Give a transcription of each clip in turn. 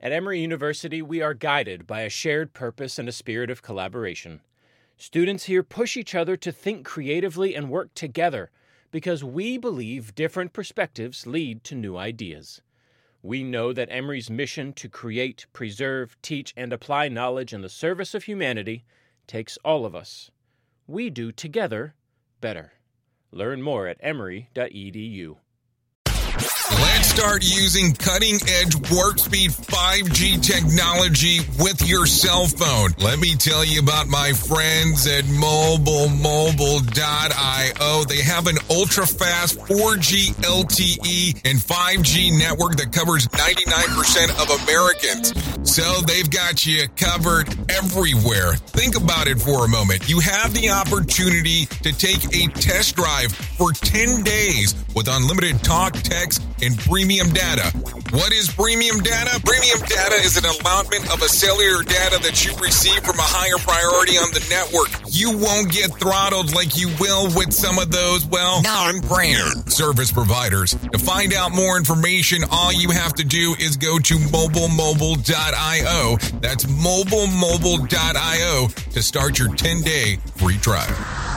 At Emory University, we are guided by a shared purpose and a spirit of collaboration. Students here push each other to think creatively and work together because we believe different perspectives lead to new ideas. We know that Emory's mission to create, preserve, teach, and apply knowledge in the service of humanity takes all of us. We do together better. Learn more at emory.edu. Let's start using cutting-edge warp-speed 5G technology with your cell phone. Let me tell you about my friends at MobileMobile.io. They have an ultra-fast 4G LTE and 5G network that covers 99% of Americans. So they've got you covered everywhere. Think about it for a moment. You have the opportunity to take a test drive for 10 days with unlimited talk, text, and premium data. What is premium data? Premium data is an allotment of a cellular data that you receive from a higher priority on the network. You won't get throttled like you will with some of those, non-brand service providers. To find out more information, all you have to do is go to MobileMobile.io. That's MobileMobile.io to start your 10-day free trial.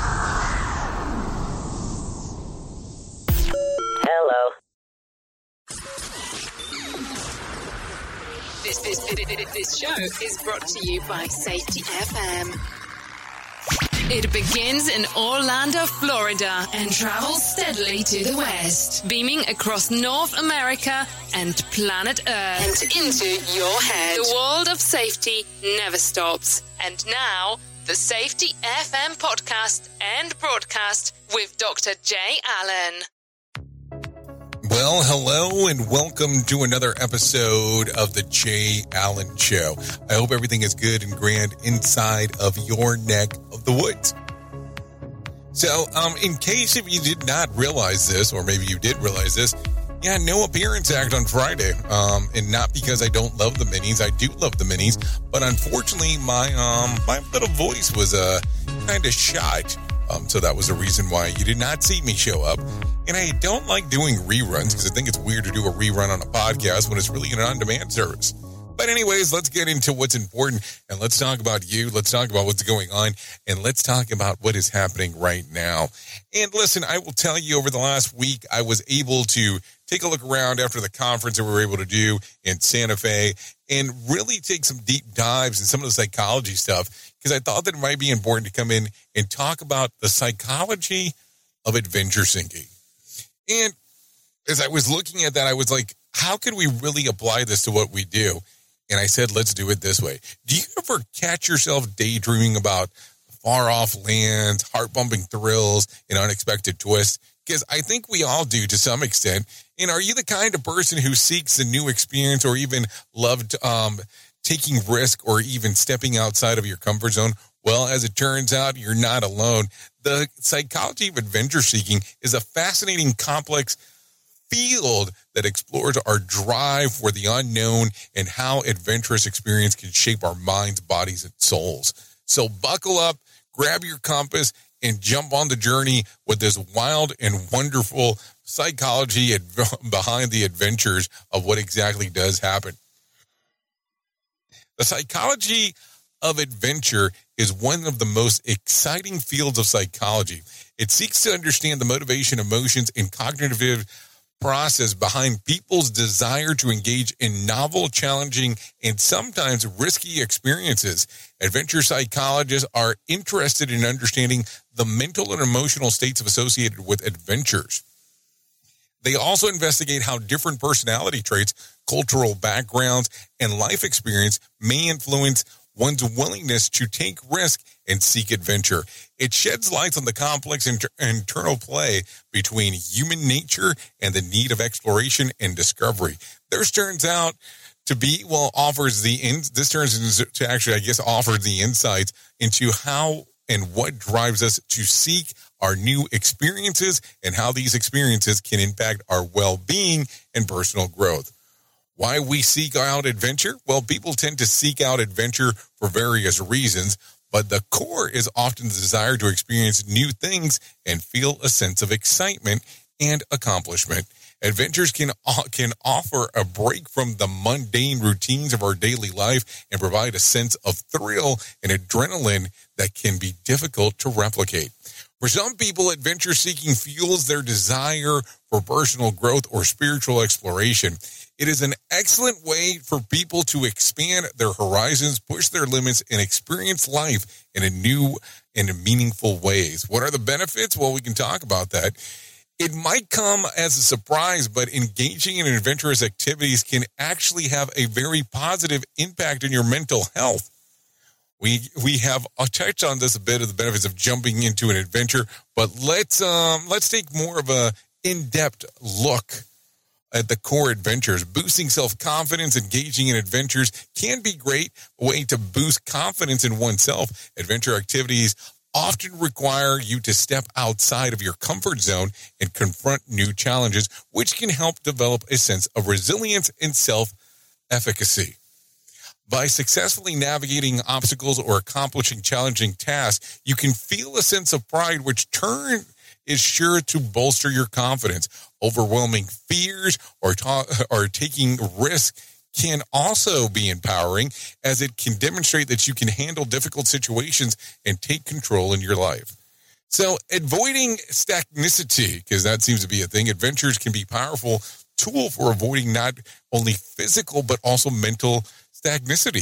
This show is brought to you by Safety FM. It begins in Orlando, Florida, and travels steadily to the west, beaming across North America and planet Earth and into your head. The world of safety never stops. And now, the Safety FM podcast and broadcast with Dr. Jay Allen. Well, hello and welcome to another episode of the Jay Allen Show. I hope everything is good and grand inside of your neck of the woods. So, in case if you did not realize this, or maybe you did realize this, no appearance act on Friday. And not because I don't love the minis. I do love the minis, but unfortunately my little voice was kind of shot. So that was the reason why you did not see me show up. And I don't like doing reruns because I think it's weird to do a rerun on a podcast when it's really an on-demand service. But anyways, let's get into what's important and let's talk about you. Let's talk about what's going on and let's talk about what is happening right now. And listen, I will tell you over the last week, I was able to take a look around after the conference that we were able to do in Santa Fe and really take some deep dives in some of the psychology stuff because I thought that it might be important to come in and talk about the psychology of adventure seeking. And as I was looking at that, I was like, how could we really apply this to what we do? And I said, let's do it this way. Do you ever catch yourself daydreaming about far-off lands, heart-pumping thrills, and unexpected twists? Because I think we all do to some extent. And are you the kind of person who seeks a new experience or even loved taking risk or even stepping outside of your comfort zone? Well, as it turns out, you're not alone. The psychology of adventure seeking is a fascinating, complex field that explores our drive for the unknown and how adventurous experience can shape our minds, bodies, and souls. So buckle up, grab your compass, and jump on the journey with this wild and wonderful psychology behind the adventures of what exactly does happen. The psychology of adventure is one of the most exciting fields of psychology. It seeks to understand the motivation, emotions, and cognitive process behind people's desire to engage in novel, challenging, and sometimes risky experiences. Adventure psychologists are interested in understanding the mental and emotional states associated with adventures. They also investigate how different personality traits, cultural backgrounds, and life experience may influence one's willingness to take risk and seek adventure. It sheds light on the complex internal play between human nature and the need of exploration and discovery. This turns out to be, offers the insights into how and what drives us to seek our new experiences and how these experiences can impact our well-being and personal growth. Why we seek out adventure? Well, people tend to seek out adventure for various reasons, but the core is often the desire to experience new things and feel a sense of excitement and accomplishment. Adventures can offer a break from the mundane routines of our daily life and provide a sense of thrill and adrenaline that can be difficult to replicate. For some people, adventure seeking fuels their desire for personal growth or spiritual exploration. It is an excellent way for people to expand their horizons, push their limits, and experience life in new and meaningful ways. What are the benefits? Well, we can talk about that. It might come as a surprise, but engaging in adventurous activities can actually have a very positive impact on your mental health. We have touched on this a bit of the benefits of jumping into an adventure, but let's take more of a in-depth look at the core adventures. Boosting self-confidence, engaging in adventures can be a great way to boost confidence in oneself. Adventure activities often require you to step outside of your comfort zone and confront new challenges, which can help develop a sense of resilience and self-efficacy. By successfully navigating obstacles or accomplishing challenging tasks, you can feel a sense of pride, which is sure to bolster your confidence. Overwhelming fears or taking risks can also be empowering, as it can demonstrate that you can handle difficult situations and take control in your life. So avoiding stagnicity, because that seems to be a thing, adventures can be a powerful tool for avoiding not only physical but also mental stagnicity.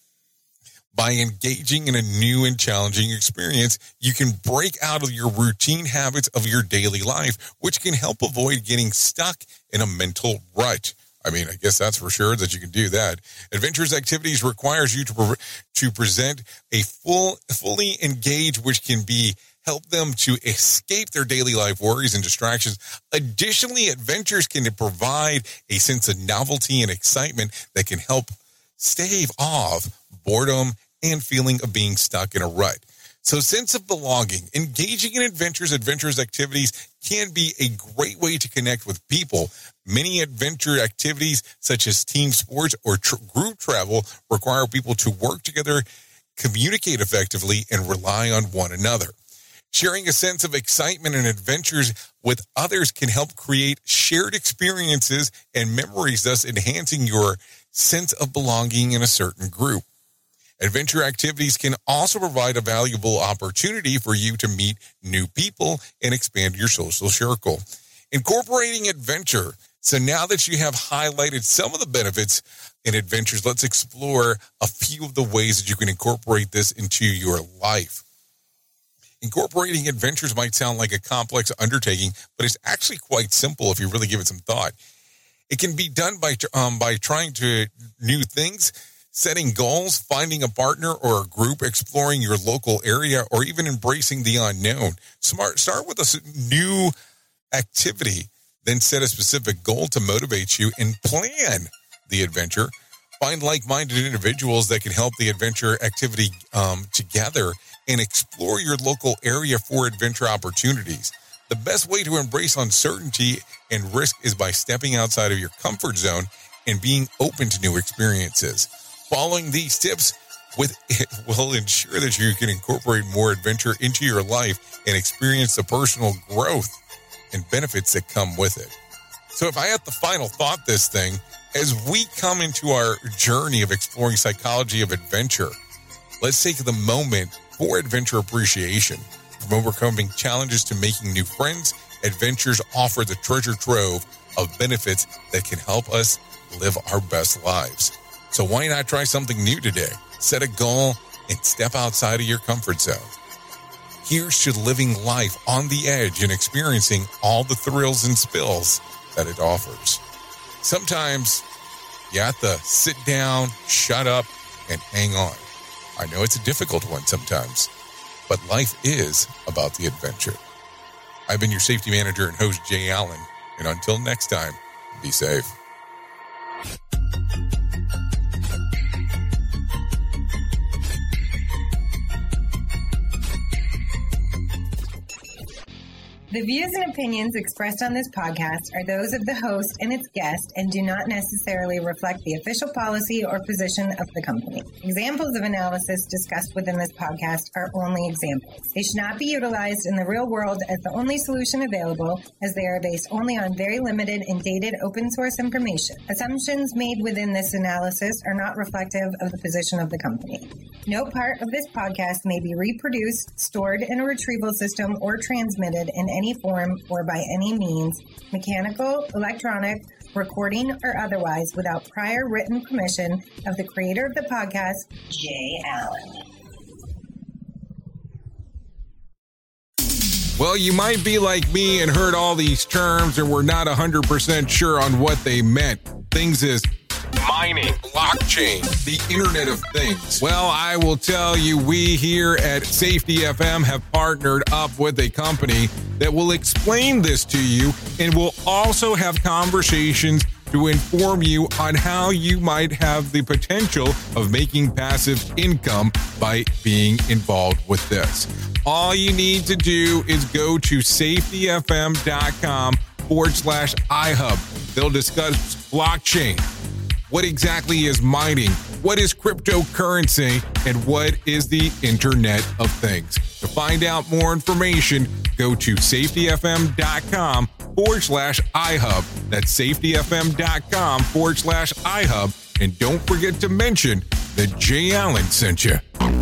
By engaging in a new and challenging experience, you can break out of your routine habits of your daily life, which can help avoid getting stuck in a mental rut. I mean, I guess that's for sure that you can do that. Adventurous activities requires you to present a fully engaged, which can help them to escape their daily life worries and distractions. Additionally, adventures can provide a sense of novelty and excitement that can help stave off boredom and feeling of being stuck in a rut. So, sense of belonging. Engaging in adventurous activities can be a great way to connect with people. Many adventure activities, such as team sports or group travel, require people to work together, communicate effectively, and rely on one another. Sharing a sense of excitement and adventures with others can help create shared experiences and memories, thus enhancing your sense of belonging in a certain group. Adventure activities can also provide a valuable opportunity for you to meet new people and expand your social circle. Incorporating adventure. So now that you have highlighted some of the benefits in adventures, let's explore a few of the ways that you can incorporate this into your life. Incorporating adventures might sound like a complex undertaking, but it's actually quite simple if you really give it some thought. It can be done by trying new things, setting goals, finding a partner or a group, exploring your local area, or even embracing the unknown. Start with a new activity, then set a specific goal to motivate you and plan the adventure. Find like-minded individuals that can help the adventure activity together, and explore your local area for adventure opportunities. The best way to embrace uncertainty and risk is by stepping outside of your comfort zone and being open to new experiences. Following these tips will ensure that you can incorporate more adventure into your life and experience the personal growth and benefits that come with it. So if I had the final thought this thing, as we come into our journey of exploring psychology of adventure, let's take the moment for adventure appreciation. From overcoming challenges to making new friends, adventures offer the treasure trove of benefits that can help us live our best lives. So why not try something new today? Set a goal and step outside of your comfort zone. Here's to living life on the edge and experiencing all the thrills and spills that it offers. Sometimes you have to sit down, shut up, and hang on. I know it's a difficult one sometimes, but life is about the adventure. I've been your safety manager and host, Jay Allen, and until next time, be safe. The views and opinions expressed on this podcast are those of the host and its guest and do not necessarily reflect the official policy or position of the company. Examples of analysis discussed within this podcast are only examples. They should not be utilized in the real world as the only solution available, as they are based only on very limited and dated open source information. Assumptions made within this analysis are not reflective of the position of the company. No part of this podcast may be reproduced, stored in a retrieval system, or transmitted in any form or by any means, mechanical, electronic, recording, or otherwise, without prior written permission of the creator of the podcast, Jay Allen. Well, you might be like me and heard all these terms and were not 100% sure on what they meant. Things as mining, blockchain, the Internet of Things. Well, I will tell you, we here at Safety FM have partnered up with a company that will explain this to you and will also have conversations to inform you on how you might have the potential of making passive income by being involved with this. All you need to do is go to safetyfm.com/iHub. They'll discuss blockchain. What exactly is mining? What is cryptocurrency? And what is the Internet of Things? To find out more information, go to safetyfm.com/iHub. That's safetyfm.com/iHub. And don't forget to mention that Jay Allen sent you.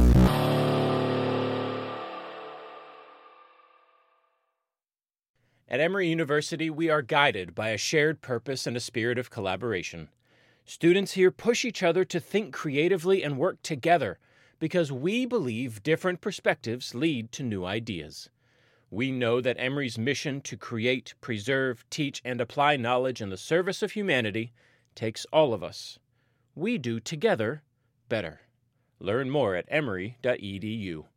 At Emory University, we are guided by a shared purpose and a spirit of collaboration. Students here push each other to think creatively and work together because we believe different perspectives lead to new ideas. We know that Emory's mission to create, preserve, teach, and apply knowledge in the service of humanity takes all of us. We do together better. Learn more at emory.edu.